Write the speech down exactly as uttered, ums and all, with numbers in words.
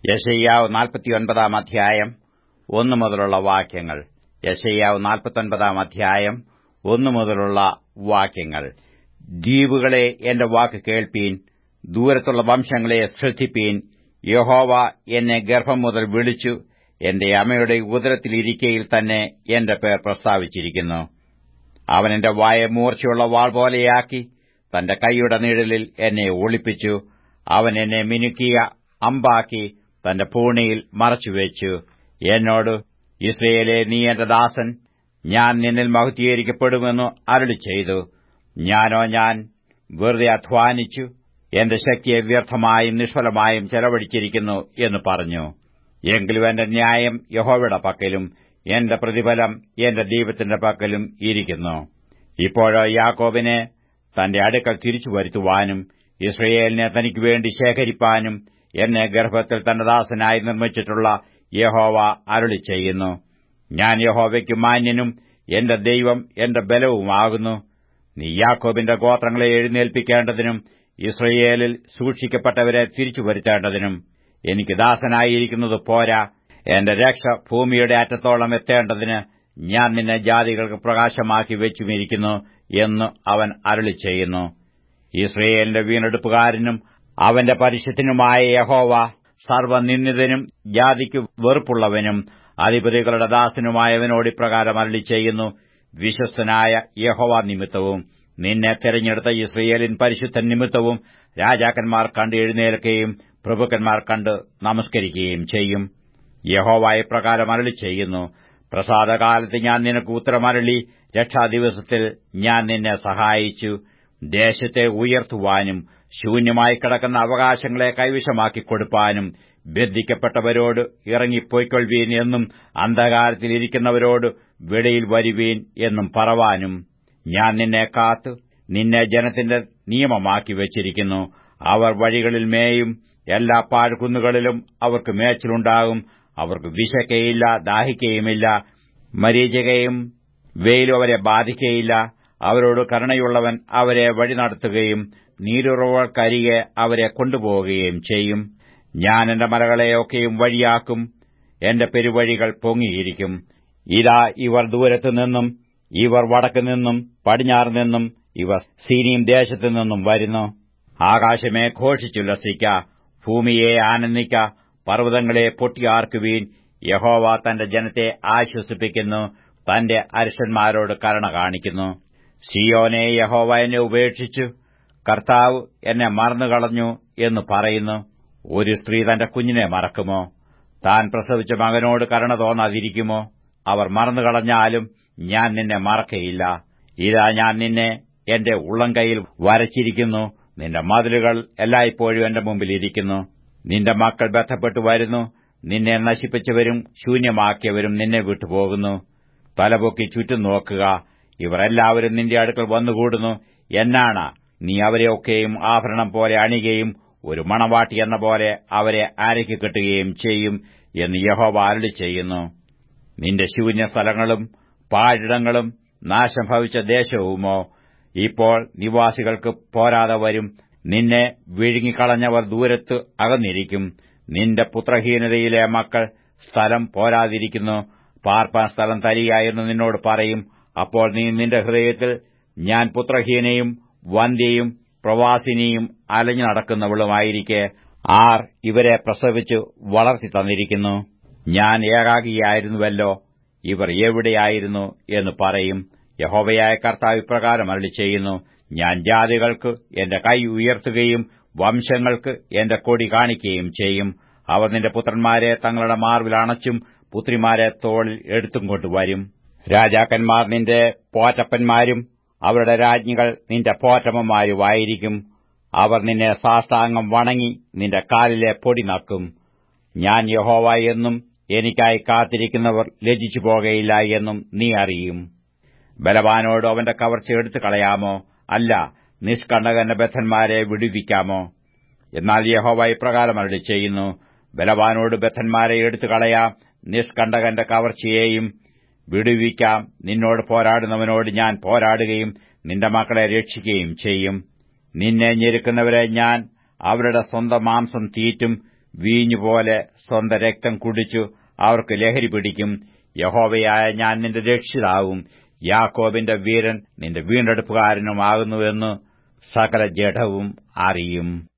യെശയ്യാവ് നാൽപ്പത്തിയൊൻപതാം അധ്യായം ഒന്നു മുതലുള്ള വാക്യങ്ങൾ. യെശയ്യാവ് നാൽപ്പത്തൊൻപതാം അധ്യായം ഒന്നു മുതലുള്ള വാക്യങ്ങൾ. ദ്വീപുകളെ എന്റെ വാക്ക് കേൾപ്പീൻ, ദൂരത്തുള്ള വംശങ്ങളെ ശ്രദ്ധിപ്പീൻ. യഹോവ എന്നെ ഗർഭം മുതൽ വിളിച്ചു, എന്റെ അമ്മയുടെ ഉദരത്തിലിരിക്കയിൽ തന്നെ എന്റെ പേർ പ്രസ്താവിച്ചിരിക്കുന്നു. അവൻ എന്റെ വായെ മൂർച്ചയുള്ള വാൾ പോലെയാക്കി, തന്റെ കൈയുടെ നിഴലിൽ എന്നെ ഒളിപ്പിച്ചു. അവൻ എന്നെ മിനുക്കിയ അമ്പാക്കി തന്റെ പൂണിയിൽ മറച്ചുവെച്ചു. എന്നോട്, ഇസ്രയേലേ, നീ എന്റെ ദാസൻ, ഞാൻ നിന്നിൽ മഹത്വീകരിക്കപ്പെടുമെന്നു അരുളി ചെയ്തു. ഞാനോ, ഞാൻ വെറുതെ അധ്വാനിച്ചു, എന്റെ ശക്തിയെ വ്യർത്ഥമായും നിഷ്ഫലമായും ചെലവഴിച്ചിരിക്കുന്നു എന്ന് പറഞ്ഞു. എങ്കിലും എന്റെ ന്യായം യഹോവയുടെ പക്കലും എന്റെ പ്രതിഫലം എന്റെ ദൈവത്തിന്റെ പക്കലും ഇരിക്കുന്നു. ഇപ്പോഴോ യാക്കോബിനെ തന്റെ അടുക്കൽ തിരിച്ചു വരുത്തുവാനും ഇസ്രയേലിനെ തനിക്കുവേണ്ടി ശേഖരിപ്പാനും എന്നെ ഗർഭത്തിൽ തന്റെ ദാസനായി നിർമ്മിച്ചിട്ടുള്ള യഹോവ അരുളി ചെയ്യുന്നു. ഞാൻ യഹോവയ്ക്ക് മാന്യനും എന്റെ ദൈവം എന്റെ ബലവുമാകുന്നു. നീ യാക്കോബിന്റെ ഗോത്രങ്ങളെ എഴുന്നേൽപ്പിക്കേണ്ടതിനും ഇസ്രയേലിൽ സൂക്ഷിക്കപ്പെട്ടവരെ തിരിച്ചു വരുത്തേണ്ടതിനും എനിക്ക് ദാസനായിരിക്കുന്നത് പോരാ, എന്റെ രക്ഷ ഭൂമിയുടെ അറ്റത്തോളം എത്തേണ്ടതിന് ഞാൻ നിന്നെ ജാതികൾക്ക് പ്രകാശമാക്കി വെച്ചുമിരിക്കുന്നു എന്ന് അവൻ അരുളി ചെയ്യുന്നു. ഇസ്രയേലിന്റെ വീണ്ടെടുപ്പുകാരനും അവന്റെ പരിശുദ്ധനുമായ യഹോവ, സർവ്വനിന്ദിതനും ജാതിക്ക് വെറുപ്പുള്ളവനും അധിപതികളുടെ ദാസനുമായവനോട് ഇപ്രകാരം അരുളി ചെയ്യുന്നു. വിശ്വസ്തനായ യഹോവ നിമിത്തവും നിന്നെ തെരഞ്ഞെടുത്ത ഇസ്രയേലിൻ പരിശുദ്ധൻ നിമിത്തവും രാജാക്കന്മാർ കണ്ട് എഴുന്നേൽക്കുകയും പ്രഭുക്കന്മാർ കണ്ട് നമസ്കരിക്കുകയും ചെയ്യും. യഹോവ ഇപ്രകാരം അരുളി ചെയ്യുന്നു. പ്രസാദകാലത്ത് ഞാൻ നിനക്ക് ഉത്തരമരുളി, രക്ഷാദിവസത്തിൽ ഞാൻ നിന്നെ സഹായിച്ചു. ദേശത്തെ ഉയർത്തുവാനും ശൂന്യമായി കിടക്കുന്ന അവകാശങ്ങളെ കൈവശമാക്കി കൊടുപ്പാനും ബന്ധിക്കപ്പെട്ടവരോട് ഇറങ്ങിപ്പോയ്ക്കൊള്ളുവീൻ എന്നും അന്ധകാരത്തിലിരിക്കുന്നവരോട് വെളിയിൽ വരുവീൻ എന്നും പറവാനും ഞാൻ നിന്നെ കാത്തു നിന്നെ ജനത്തിന്റെ നിയമമാക്കി വച്ചിരിക്കുന്നു. അവർ വഴികളിൽ മേയും, എല്ലാ പാഴ്കുന്നുകളിലും അവർക്ക് മേച്ചിലുണ്ടാകും. അവർക്ക് വിശക്കയില്ല, ദാഹിക്കയുമില്ല, മരീചികയും വെയിലും അവരെ ബാധിക്കയില്ല. അവരോട് കരുണയുള്ളവൻ അവരെ വഴി നടത്തുകയും നീരുറവുകൾക്കരികെ അവരെ കൊണ്ടുപോവുകയും ചെയ്യും. ഞാൻ എന്റെ മലകളെയൊക്കെയും വഴിയാക്കും, എന്റെ പെരുവഴികൾ പൊങ്ങിയിരിക്കും. ഇതാ, ഇവർ ദൂരത്തുനിന്നും, ഇവർ വടക്കുനിന്നും, പടിഞ്ഞാറുനിന്നും, ഇവർ സീനീം ദേശത്തുനിന്നും വരുന്നു. ആകാശമേ, ഘോഷിച്ചുല്ലസിക്ക, ഭൂമിയെ ആനന്ദിക്ക, പർവ്വതങ്ങളെ പൊട്ടിയാർക്കുവീൻ. യഹോവ തന്റെ ജനത്തെ ആശ്വസിപ്പിക്കുന്നു, തന്റെ അരിഷ്ടന്മാരോട് കരുണ കാണിക്കുന്നു. സിയോനെ, യഹോവ എന്നെ ഉപേക്ഷിച്ചു, കർത്താവ് എന്നെ മറന്നുകളഞ്ഞു എന്ന് പറയുന്നു. ഒരു സ്ത്രീ തന്റെ കുഞ്ഞിനെ മറക്കുമോ? താൻ പ്രസവിച്ച മകനോട് കരുണ തോന്നാതിരിക്കുമോ? അവർ മറന്നുകളഞ്ഞാലും ഞാൻ നിന്നെ മറക്കയില്ല. ഇതാ, ഞാൻ നിന്നെ എന്റെ ഉള്ളംകൈയിൽ വരച്ചിരിക്കുന്നു. നിന്റെ മതിലുകൾ എല്ലായ്പ്പോഴും എന്റെ മുമ്പിലിരിക്കുന്നു. നിന്റെ മക്കൾ ബന്ധപ്പെട്ടു വരുന്നു. നിന്നെ നശിപ്പിച്ചവരും ശൂന്യമാക്കിയവരും നിന്നെ വിട്ടുപോകുന്നു. തലപൊക്കി ചുറ്റും നോക്കുക, ഇവർ എല്ലാവരും നിന്റെ അടുക്കൽ വന്നുകൂടുന്നു. എന്നാണ് നീ അവരെയൊക്കെയും ആഭരണം പോലെ അണിയുകയും ഒരു മണവാട്ടി എന്ന പോലെ അവരെ അരയ്ക്ക് കെട്ടുകയും ചെയ്യും എന്ന് യഹോവ അരുളി ചെയ്യുന്നു. നിന്റെ ശൂന്യസ്ഥലങ്ങളും പാഴിടങ്ങളും നാശം ഭവിച്ച ദേശവുമോ ഇപ്പോൾ നിവാസികൾക്ക് പോരാതെ വരും. നിന്നെ വിഴുങ്ങിക്കളഞ്ഞവർ ദൂരത്ത് അകന്നിരിക്കും. നിന്റെ പുത്രഹീനതയിലെ മക്കൾ സ്ഥലം പോരാതിരിക്കുന്നു, പാർപ്പാൻ സ്ഥലം തരിക എന്ന് നിന്നോട് പറയും. അപ്പോൾ നീ നിന്റെ ഹൃദയത്തിൽ, ഞാൻ പുത്രഹീനയും വന്ധ്യയും പ്രവാസിനിയും അലഞ്ഞു നടക്കുന്നവളുമായിരിക്കെ ആർ ഇവരെ പ്രസവിച്ചു വളർത്തി തന്നിരിക്കുന്നു? ഞാൻ ഏകാഗിയായിരുന്നുവല്ലോ, ഇവർ എവിടെയായിരുന്നു എന്ന് പറയും. യഹോവയായ കർത്താവ് ഇപ്രകാരം അരുളി ചെയ്യുന്നു. ഞാൻ ജാതികൾക്ക് എന്റെ കൈ ഉയർത്തുകയും വംശങ്ങൾക്ക് എന്റെ കൊടി കാണിക്കുകയും ചെയ്യും. അവർ നിന്റെ പുത്രന്മാരെ തങ്ങളുടെ മാർവിൽ അണച്ചും പുത്രിമാരെ തോളിൽ എടുത്തും കൊണ്ടുവരും. രാജാക്കന്മാർ നിന്റെ പോറ്റപ്പന്മാരും അവരുടെ രാജ്ഞികൾ നിന്റെ പോറ്റമ്മമാരുമായിരിക്കും. അവർ നിന്നെ സാഷ്ടാംഗം വണങ്ങി നിന്റെ കാലിലെ പൊടി നക്കും. ഞാൻ യഹോവ എന്നും എനിക്കായി കാത്തിരിക്കുന്നവർ ലജ്ജിച്ചു പോകയില്ല എന്നും നീ അറിയും. ബലവാനോട് അവന്റെ കവർച്ച എടുത്തു കളയാമോ? അല്ല, നിഷ്കണ്ടകന്റെ ബദ്ധന്മാരെ വിടുവിക്കാമോ? എന്നാൽ യഹോവ ഇപ്രകാരം അരുളി ചെയ്യുന്നു. ബലവാനോട് ബദ്ധന്മാരെ എടുത്തു കളയാം, നിഷ്കണ്ടകന്റെ കവർച്ചയെയും വിടുവിക്കാം. നിന്നോട് പോരാടുന്നവനോട് ഞാൻ പോരാടുകയും നിന്റെ മക്കളെ രക്ഷിക്കുകയും ചെയ്യും. നിന്നെ ഞെരുക്കുന്നവരെ ഞാൻ അവരുടെ സ്വന്തം മാംസം തീറ്റും. വീഞ്ഞുപോലെ സ്വന്തം രക്തം കുടിച്ചു അവർക്ക് ലഹരി പിടിക്കും. യഹോവയായ ഞാൻ നിന്റെ രക്ഷിതാവും യാക്കോബിന്റെ വീരൻ നിന്റെ വീണ്ടെടുപ്പുകാരനുമാകുന്നുവെന്ന് സകല ജഡവും അറിയും.